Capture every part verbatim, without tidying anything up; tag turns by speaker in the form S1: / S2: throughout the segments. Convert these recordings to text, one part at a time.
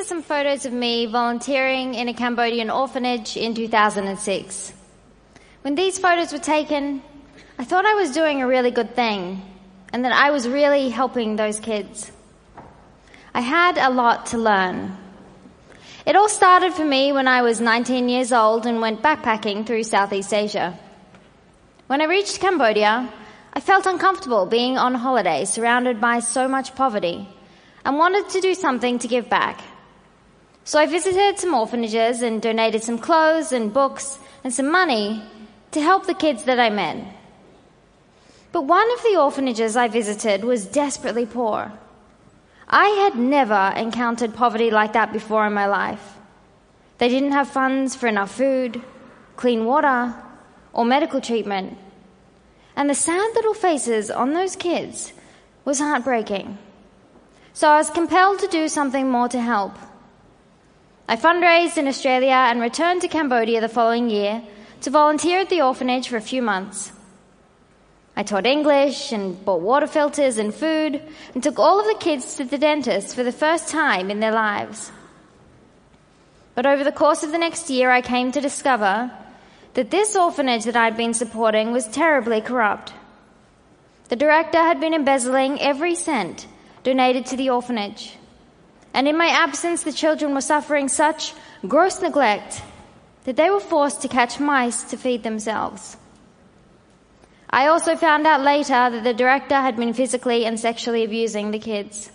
S1: are some photos of me volunteering in a Cambodian orphanage in two thousand six. When these photos were taken, I thought I was doing a really good thing and that I was really helping those kids. I had a lot to learn. It all started for me when I was nineteen years old and went backpacking through Southeast Asia. When I reached Cambodia, I felt uncomfortable being on holiday surrounded by so much poverty and wanted to do something to give back. So I visited some orphanages and donated some clothes and books and some money to help the kids that I met. But one of the orphanages I visited was desperately poor. I had never encountered poverty like that before in my life. They didn't have funds for enough food, clean water, or medical treatment. And the sad little faces on those kids was heartbreaking. So I was compelled to do something more to help. I fundraised in Australia and returned to Cambodia the following year to volunteer at the orphanage for a few months. I taught English and bought water filters and food and took all of the kids to the dentist for the first time in their lives. But over the course of the next year, I came to discover that this orphanage that I'd been supporting was terribly corrupt. The director had been embezzling every cent donated to the orphanage. And in my absence, the children were suffering such gross neglect that they were forced to catch mice to feed themselves. I also found out later that the director had been physically and sexually abusing the kids.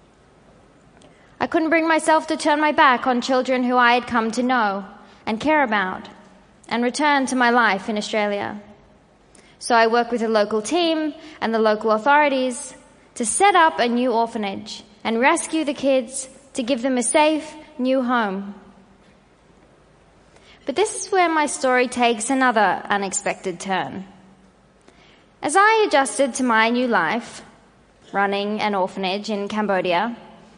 S1: I couldn't bring myself to turn my back on children who I had come to know and care about and return to my life in Australia. So I worked with a local team and the local authorities to set up a new orphanage and rescue the kids to give them a safe new home. But this is where my story takes another unexpected turn. As I adjusted to my new life, running an orphanage in Cambodia,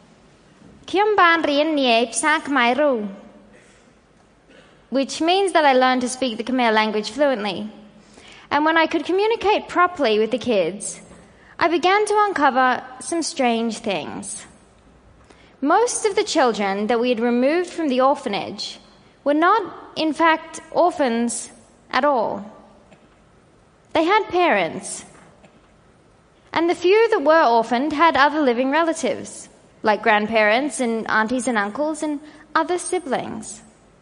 S1: which means that I learned to speak the Khmer language fluently. And when I could communicate properly with the kids, I began to uncover some strange things. Most of the children that we had removed from the orphanage were not, in fact, orphans at all. They had parents. And the few that were orphaned had other living relatives, like grandparents and aunties and uncles and other siblings.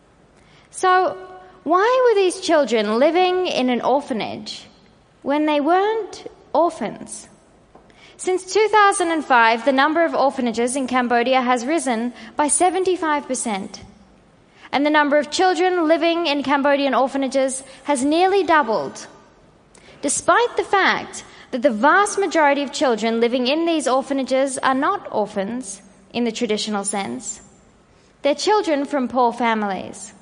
S1: So why were these children living in an orphanage when they weren't orphans? Since two thousand five, the number of orphanages in Cambodia has risen by seventy-five percent. And the number of children living in Cambodian orphanages has nearly doubled, despite the fact that the vast majority of children living in these orphanages are not orphans in the traditional sense. They're children from poor families.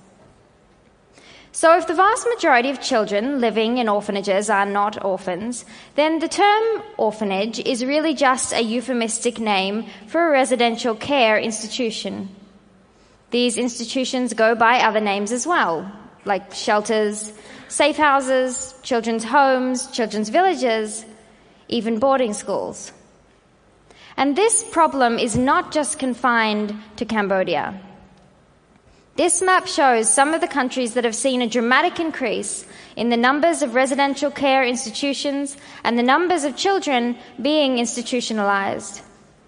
S1: So if the vast majority of children living in orphanages are not orphans, then the term orphanage is really just a euphemistic name for a residential care institution. These institutions go by other names as well, like shelters, safe houses, children's homes, children's villages, even boarding schools. And this problem is not just confined to Cambodia. This map shows some of the countries that have seen a dramatic increase in the numbers of residential care institutions and the numbers of children being institutionalized.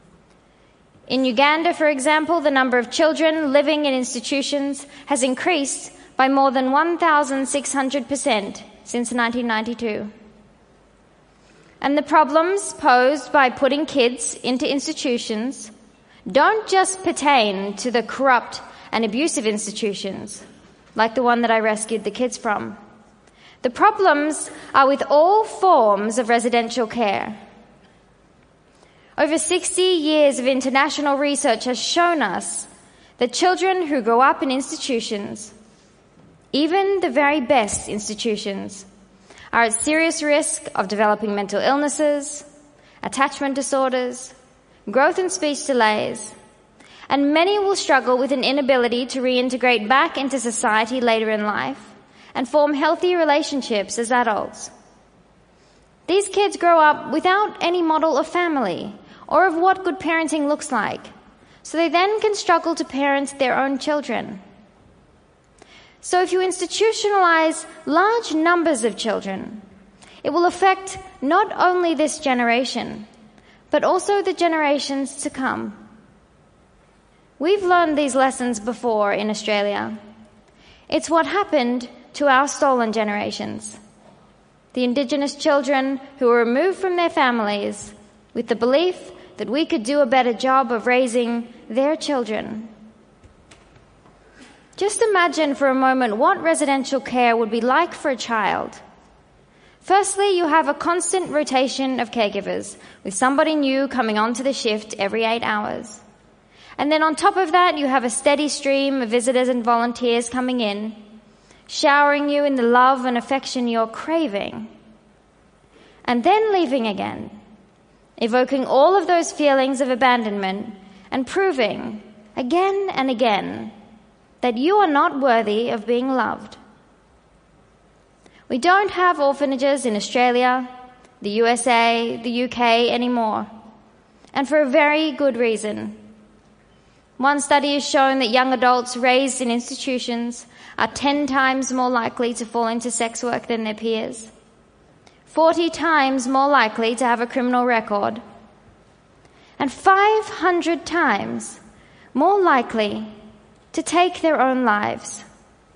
S1: In Uganda, for example, the number of children living in institutions has increased by more than one thousand six hundred percent since nineteen ninety-two. And the problems posed by putting kids into institutions don't just pertain to the corrupt and abusive institutions, like the one that I rescued the kids from. The problems are with all forms of residential care. Over sixty years of international research has shown us that children who grow up in institutions, even the very best institutions, are at serious risk of developing mental illnesses, attachment disorders, growth and speech delays, and many will struggle with an inability to reintegrate back into society later in life and form healthy relationships as adults. These kids grow up without any model of family or of what good parenting looks like, so they then can struggle to parent their own children. So if you institutionalize large numbers of children, it will affect not only this generation, but also the generations to come. We've learned these lessons before in Australia. It's what happened to our stolen generations. The Indigenous children who were removed from their families with the belief that we could do a better job of raising their children. Just imagine for a moment what residential care would be like for a child. Firstly, you have a constant rotation of caregivers, with somebody new coming onto the shift every eight hours. And then on top of that, you have a steady stream of visitors and volunteers coming in, showering you in the love and affection you're craving, and then leaving again, evoking all of those feelings of abandonment and proving again and again that you are not worthy of being loved. We don't have orphanages in Australia, the U S A, the U K anymore, and for a very good reason. One study has shown that young adults raised in institutions are ten times more likely to fall into sex work than their peers, forty times more likely to have a criminal record, and five hundred times more likely to take their own lives.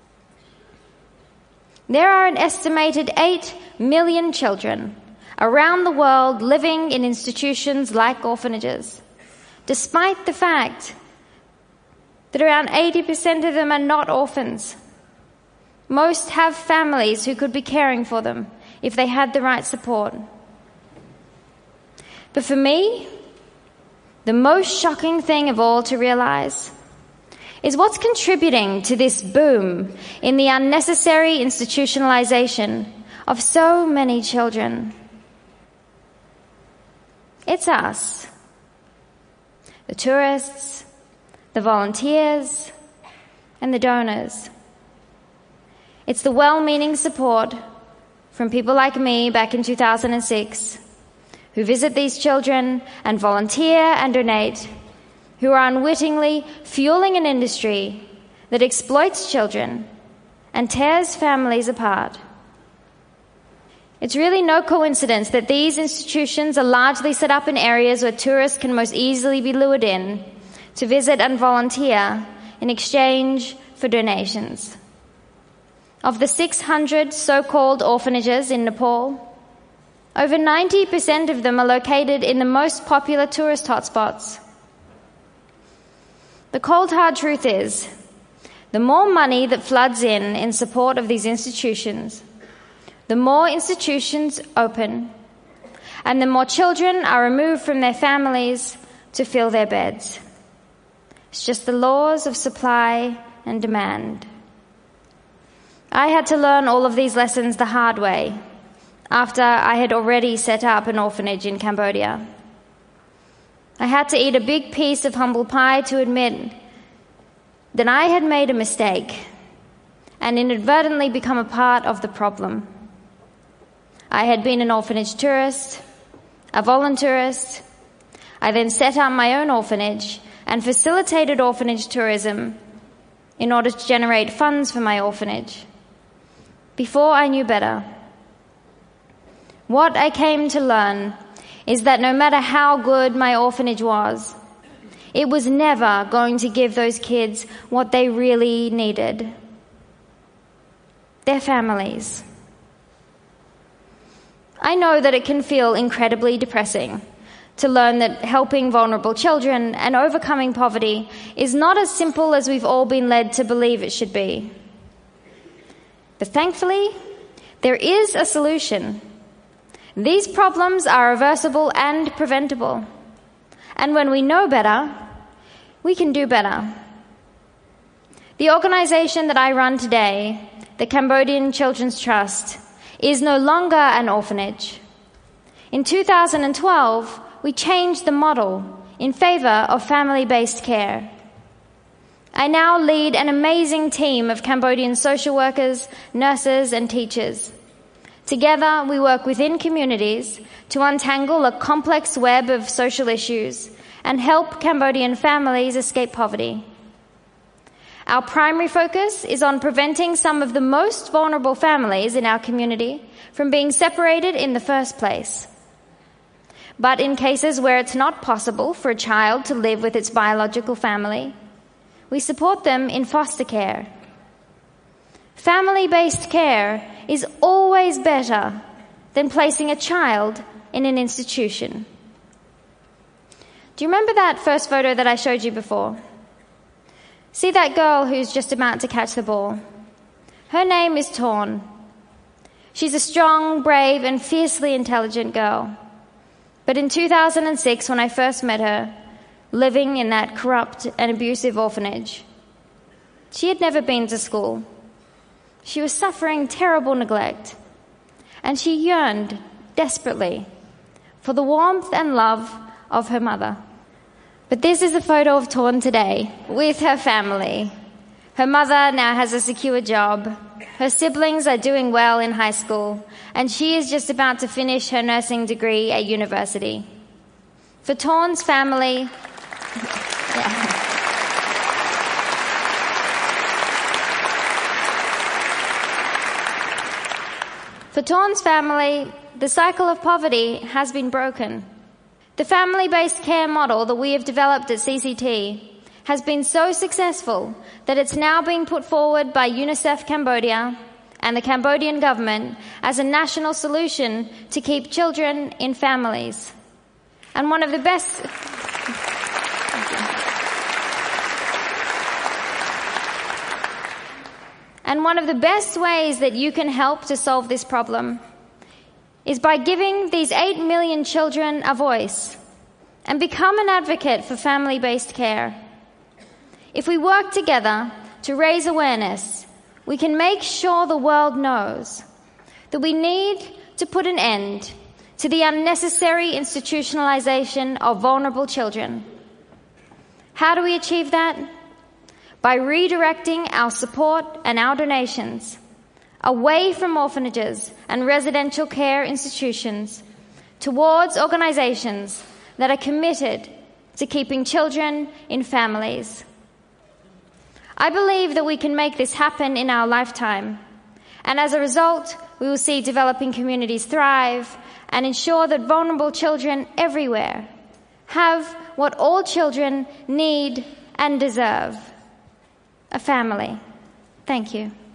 S1: There are an estimated eight million children around the world living in institutions like orphanages, despite the fact that around eighty percent of them are not orphans. Most have families who could be caring for them if they had the right support. But for me, the most shocking thing of all to realize is what's contributing to this boom in the unnecessary institutionalization of so many children. It's us, the tourists, the volunteers, and the donors. It's the well-meaning support from people like me back in two thousand six who visit these children and volunteer and donate, who are unwittingly fueling an industry that exploits children and tears families apart. It's really no coincidence that these institutions are largely set up in areas where tourists can most easily be lured in to visit and volunteer in exchange for donations. Of the six hundred so-called orphanages in Nepal, over ninety percent of them are located in the most popular tourist hotspots. The cold hard truth is, the more money that floods in in support of these institutions, the more institutions open, and the more children are removed from their families to fill their beds. It's just the laws of supply and demand. I had to learn all of these lessons the hard way after I had already set up an orphanage in Cambodia. I had to eat a big piece of humble pie to admit that I had made a mistake and inadvertently become a part of the problem. I had been an orphanage tourist, a volunteerist. I then set up my own orphanage and facilitated orphanage tourism in order to generate funds for my orphanage. Before I knew better, what I came to learn is that no matter how good my orphanage was, it was never going to give those kids what they really needed: their families. I know that it can feel incredibly depressing to learn that helping vulnerable children and overcoming poverty is not as simple as we've all been led to believe it should be. But thankfully, there is a solution. These problems are reversible and preventable. And when we know better, we can do better. The organization that I run today, the Cambodian Children's Trust, is no longer an orphanage. In two thousand twelve, we changed the model in favor of family-based care. I now lead an amazing team of Cambodian social workers, nurses, and teachers. Together, we work within communities to untangle a complex web of social issues and help Cambodian families escape poverty. Our primary focus is on preventing some of the most vulnerable families in our community from being separated in the first place. But in cases where it's not possible for a child to live with its biological family, we support them in foster care. Family-based care is always better than placing a child in an institution. Do you remember that first photo that I showed you before? See that girl who's just about to catch the ball? Her name is Torn. She's a strong, brave, and fiercely intelligent girl. But in two thousand six, when I first met her, living in that corrupt and abusive orphanage, she had never been to school. She was suffering terrible neglect, and she yearned desperately for the warmth and love of her mother. But this is a photo of Torn today with her family. Her mother now has a secure job. Her siblings are doing well in high school, and she is just about to finish her nursing degree at university. For Torn's family, yeah. For Torn's family, the cycle of poverty has been broken. The family-based care model that we have developed at C C T has been so successful that it's now being put forward by UNICEF Cambodia and the Cambodian government as a national solution to keep children in families. And one of the best... And one of the best ways that you can help to solve this problem is by giving these eight million children a voice and become an advocate for family-based care. If we work together to raise awareness, we can make sure the world knows that we need to put an end to the unnecessary institutionalization of vulnerable children. How do we achieve that? By redirecting our support and our donations away from orphanages and residential care institutions towards organizations that are committed to keeping children in families. I believe that we can make this happen in our lifetime, and as a result, we will see developing communities thrive and ensure that vulnerable children everywhere have what all children need and deserve: a family. Thank you.